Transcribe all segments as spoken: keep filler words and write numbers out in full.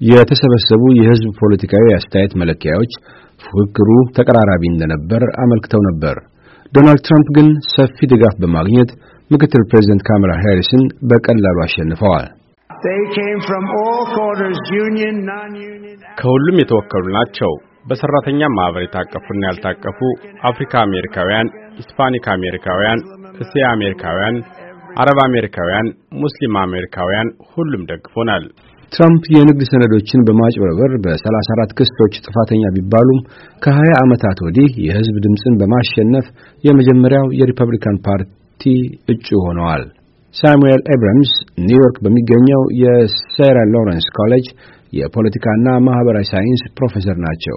የተሰበሰቡ የህዝብ ፖለቲካዊ አስተያየት መለኪያዎች ፉክክሩ ተቀራራቢ እንደነበር አመልክተው ነበር። ዶናልድ ትራምፕ ግን ሰፊ ድጋፍ በማግኘት ምክትል ፕሬዝዳንት ካማላ ሃሪስን በቀላሉ አሸንፈዋል። ከሁሉም የተወከሉ ናቸው። በሰራተኛ ማህበር የታቀፉና ያልታቀፉ፣ አፍሪካ አሜሪካውያን፣ ሂስፓኒክ አሜሪካውያን፣ እስያ አሜሪካውያን፣ አረብ አሜሪካውያን፣ ሙስሊም አሜሪካውያን ሁሉም ደግፎናል። ትራምፕ የንግድ ሰነዶችን በማጭበርበር በሰላሳ አራት ክሶች ጥፋተኛ ቢባሉም ከ20 ዓመታት ወዲህ የህዝብ ድምጽን በማሸነፍ የመጀመሪያው የሪፐብሊካን ፓርቲ እጩ ሆነዋል። ሳሙኤል ኤብራምስ ኒውዮርክ በሚገኘው የሴራ ሎረንስ ኮሌጅ የፖለቲካና ማህበራዊ ሳይንስ ፕሮፌሰር ናቸው።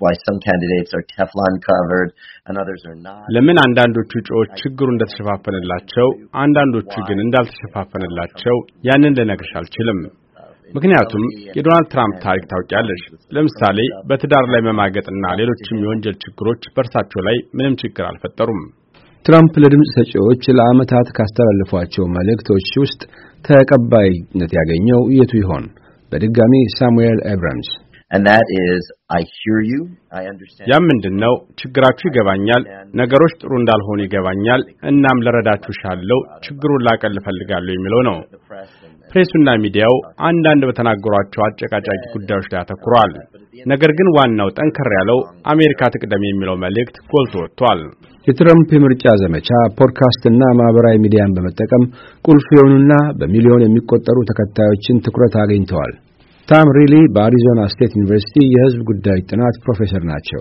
ለምን አንዳንዶቹ እጩዎች ችግሩ እንደተሸፋፈነላቸው አንዳንዶቹ ግን እንዳልተሸፋፈነላቸው ያንን ልነግርሽ አልችልም። ምክንያቱም የዶናልድ ትራምፕ ታሪክ ታውቂያለሽ። ለምሳሌ በትዳር ላይ መማገጥና ሌሎችም የወንጀል ችግሮች በእርሳቸው ላይ ምንም ችግር አልፈጠሩም። ትራምፕ ለድምጽ ሰጪዎች ለዓመታት ካስተላለፏቸው መልእክቶች ውስጥ ተቀባይነት ያገኘው የቱ ይሆን? በድጋሚ ሳሙኤል ኤብራምስ And that is, I hear you, I understand. ያ ምንድነው? ችግራችሁ ይገባኛል፣ ነገሮች ጥሩ እንዳልሆኑ ይገባኛል፣ እናም ለረዳችሁ ሻለው ችግሩን ላቀል ፈልጋለሁ የሚለው ነው። ፕሬሱና ሚዲያው አንዳንድ በተናገሯቸው አጨቃጫቂ ጉዳዮች ላይ አተኩረዋል። ነገር ግን ዋናው ጠንከር ያለው አሜሪካ ትቅደም የሚለው መልእክት ጎልቶ ወጥቷል። የትራምፕ የምርጫ ዘመቻ ፖድካስትና ማህበራዊ ሚዲያን በመጠቀም ቁልፍ የሆኑና በሚሊዮን የሚቆጠሩ ተከታዮችን ትኩረት አግኝተዋል። ታም ሪሊ በአሪዞና ስቴት ዩኒቨርሲቲ የህዝብ ጉዳዮች ጥናት ፕሮፌሰር ናቸው።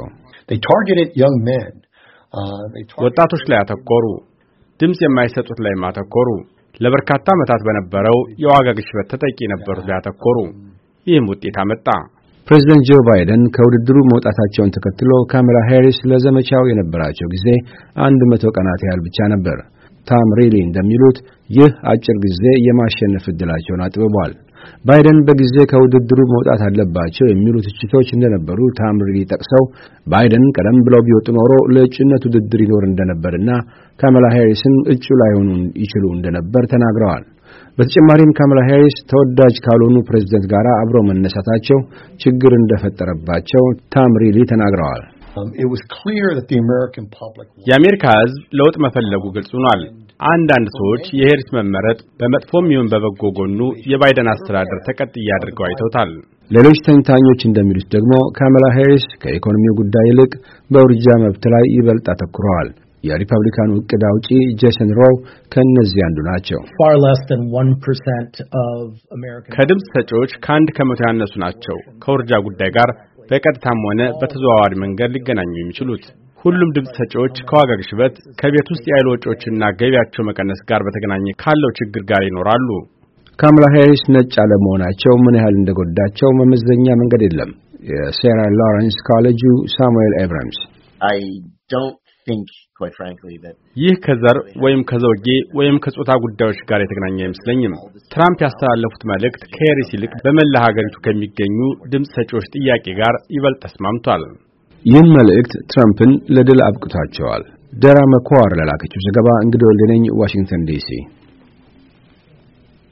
ወጣቶች ላይ አተኮሩ፣ ድምጽ የማይሰጡት ላይ ማተኮሩ፣ ለበርካታ ዓመታት በነበረው የዋጋ ግሽበት ተጠቂ የነበሩት ላይ አተኮሩ። ይህም ውጤት አመጣ። ፕሬዝዳንት ጆ ባይደን ከውድድሩ መውጣታቸውን ተከትሎ ካማላ ሃሪስ ለዘመቻው የነበራቸው ጊዜ አንድ መቶ ቀናት ያህል ብቻ ነበር። ታም ሪሊ እንደሚሉት ይህ አጭር ጊዜ የማሸነፍ ዕድላቸውን አጥብቧል። ባይደን በጊዜ ከውድድሩ መውጣት አለባቸው የሚሉ ትችቶች እንደነበሩ ታም ሪሊ ጠቅሰው ባይደን ቀደም ብለው ቢወጡ ኖሮ ለእጩነት ውድድር ይኖር እንደነበርና ካማላ ሃሪስን እጩ ላይሆኑ ይችሉ እንደነበር ተናግረዋል። በተጨማሪም ካማላ ሃሪስ ተወዳጅ ካልሆኑ ፕሬዝዳንት ጋር አብረው መነሳታቸው ችግር እንደፈጠረባቸው ታም ሪሊ ተናግረዋል። የአሜሪካ ሕዝብ ለውጥ መፈለጉ ግልጽ ሆኗል። አንዳንድ ሰዎች የሄሪስ መመረጥ በመጥፎም ይሁን በበጎ ጎኑ የባይደን አስተዳደር ተቀጥያ አድርገው አይተውታል። ሌሎች ተንታኞች እንደሚሉት ደግሞ ካማላ ሃሪስ ከኢኮኖሚው ጉዳይ ይልቅ በውርጃ መብት ላይ ይበልጥ አተኩረዋል። የሪፐብሊካኑ ዕቅድ አውጪ ጄሰን ሮው ከነዚህ አንዱ ናቸው። ከድምጽ ሰጪዎች ከአንድ ከመቶ ያነሱ ናቸው ከውርጃ ጉዳይ ጋር በቀጥታም ሆነ በተዘዋዋሪ መንገድ ሊገናኙ የሚችሉት። ሁሉም ድምጽ ሰጪዎች ከዋጋ ግሽበት፣ ከቤት ውስጥ የኃይል ወጪዎችና ገቢያቸው መቀነስ ጋር በተገናኘ ካለው ችግር ጋር ይኖራሉ። ካማላ ሃሪስ ነጭ አለመሆናቸው ምን ያህል እንደጎዳቸው መመዘኛ መንገድ የለም። የሴራ ሎረንስ ኮሌጁ ሳሙኤል ኤብራምስ I don't think, quite frankly, that ይህ ከዘር ወይም ከዘውጌ ወይም ከጾታ ጉዳዮች ጋር የተገናኘ አይመስለኝም። ትራምፕ ያስተላለፉት መልእክት ከሄሪስ ይልቅ በመላ ሀገሪቱ ከሚገኙ ድምጽ ሰጪዎች ጥያቄ ጋር ይበልጥ ተስማምቷል። ይህን መልእክት ትራምፕን ለድል አብቅቷቸዋል። ደራ መኳር ለላከችው ዘገባ እንግዲህ ወልደነኝ ዋሽንግተን ዲሲ